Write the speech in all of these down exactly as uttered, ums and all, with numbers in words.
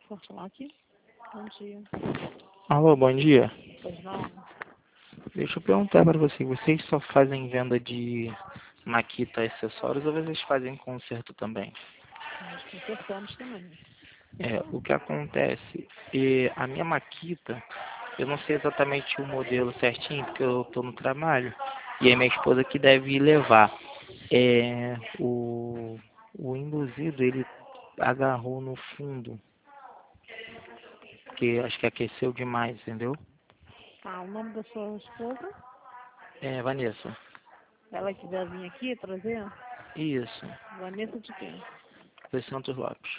Fortlock. Bom dia. Alô, bom dia. Pois não? Deixa eu perguntar para você, vocês só fazem venda de Makita acessórios ou vocês fazem conserto também? Nós consertamos também. É, o que acontece, é, a minha Makita, eu não sei exatamente o modelo certinho, porque eu estou no trabalho, e aí minha esposa que deve ir levar. É, o, o induzido, ele agarrou no fundo, que acho que aqueceu demais, entendeu? Tá, o nome da sua esposa? É, Vanessa. Ela quiser vir aqui trazer? Isso, Vanessa de quem? dos Santos Lopes.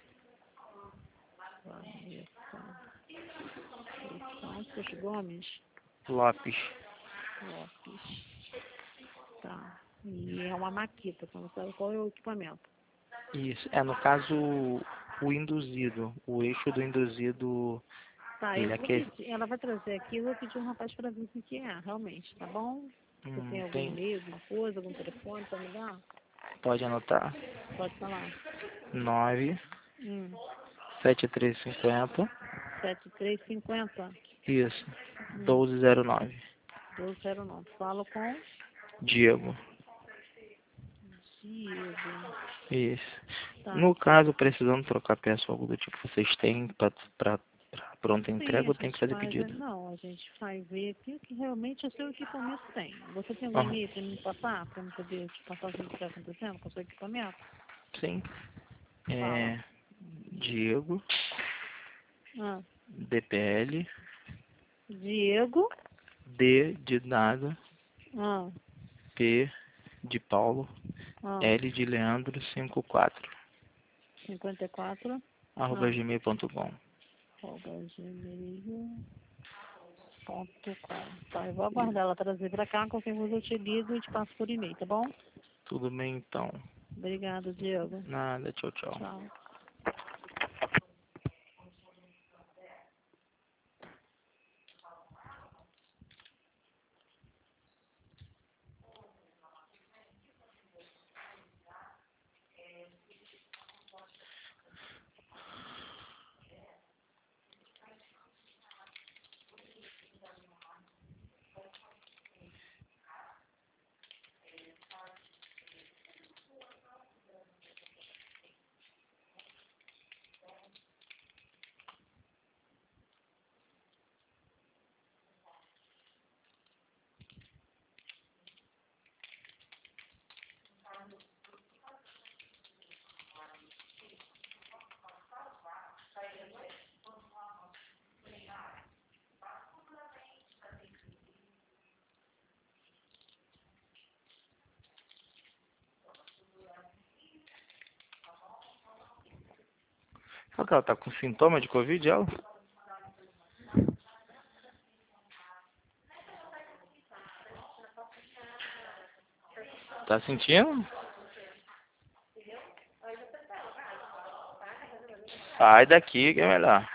Vanessa dos Santos Gomes Lopes. Lopes. Tá. E é uma maquita, você não sabe qual é o equipamento. Isso, é no caso o induzido, o eixo do induzido, Tá, eu ele vou aquece. pedir, ela vai trazer aqui, eu vou pedir um rapaz para ver o que é, realmente, tá bom? Você tem Hum, algum tem, e-mail, alguma coisa, algum telefone para me dar? pode anotar, Pode falar. nove Hum, sete três cinco zero, sete três cinco zero. isso, Hum, doze zero nove. doze zero nove. Falo com Diego, Diego. isso. Tá. No caso, precisando trocar peça ou algo do tipo, vocês têm para pronta Sim, entrega a ou tem que gente fazer faz. é, pedido? Não, a gente faz ver aqui o que realmente o seu equipamento tem. Você tem algum Aham, e-mail para me passar? Para eu poder te passar o que está acontecendo com o seu equipamento? sim, Fala. é Diego, Ah, D P L, Diego. D de nada, Ah, P de Paulo, ah, L de Leandro, cinquenta e quatro cinquenta e quatro. arroba Ah, gmail ponto com. arroba gmail ponto com. Tá, eu vou aguardar ela trazer para cá. Qualquer coisa eu te ligo e te passo por e-mail, tá bom? Tudo bem então. Obrigada, Diego. Nada, tchau, tchau. Tchau. Será que ela tá com sintoma de Covid, ela? Tá sentindo? Sai daqui que é melhor.